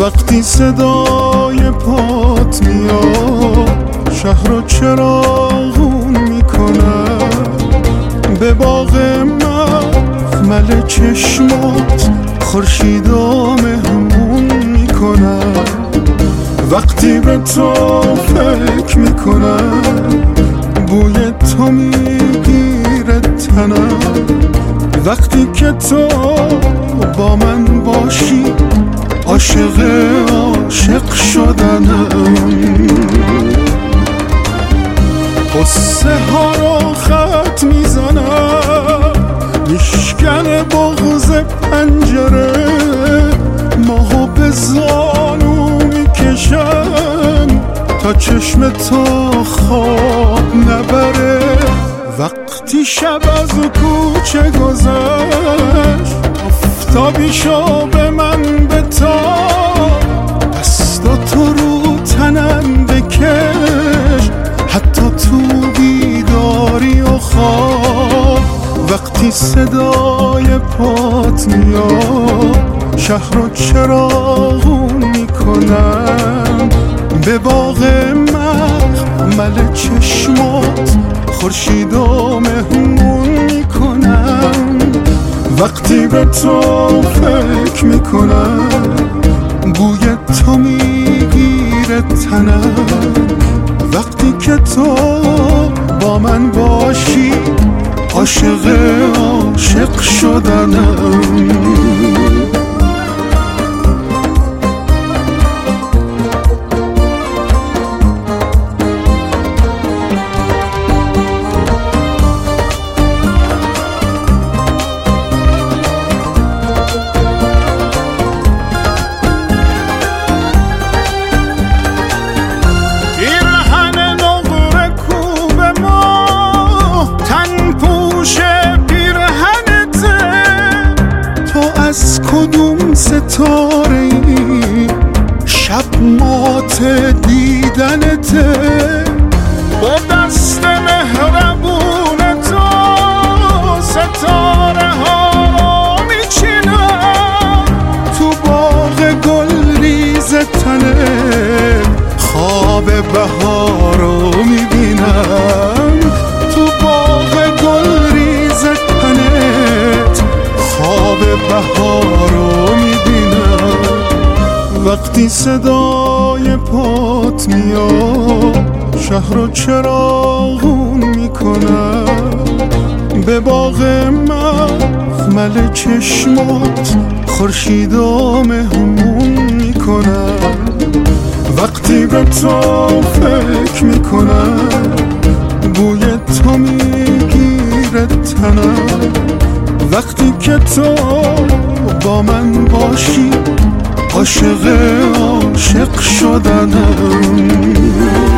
وقتی صدای پات میاد شهر رو چراغون میکنم، به باغ مخمل چشمات خورشید و مهمون میکنم. وقتی به تو فکر میکنم بوی تو میگیره تنم، وقتی که تو با من باشی عاشق شدنم. قصه ها رو خط میزنم، میشکن بغض پنجره، ماهو به زانو میکشم تا چشم تو خواب نبره. وقتی شب از کوچه گذشت آفتابی شو به من بتاب، دستاتو رو تنم بکش حتی تو بیداری و خواب. وقتی صدای پات میاد شهر رو چراغون میکنم، به باغ مخمل چشمات خورشید و مهمون میکنم. وقتی به تو فکر میکنم بوی تو میگیره تنم، وقتی که تو با من باشی عاشق شدنم. از کدوم ستاره ای شب مات دیدنته، با دست مهربون تو ستاره ها رو میچینم، تو باغ گل ریز تنه خواب بهار رو میبینم، تو باغ گل ریز تنت خواب بهار رو میبینم. وقتی صدای پات میاد شهر رو چراغون میکنم، به باغ مخمل چشمات خورشید و مهمون میکنم. وقتی به تو فکر میکنم بوی تو میگیره تنم، وقتی که تو با من باشی عاشق شدنم.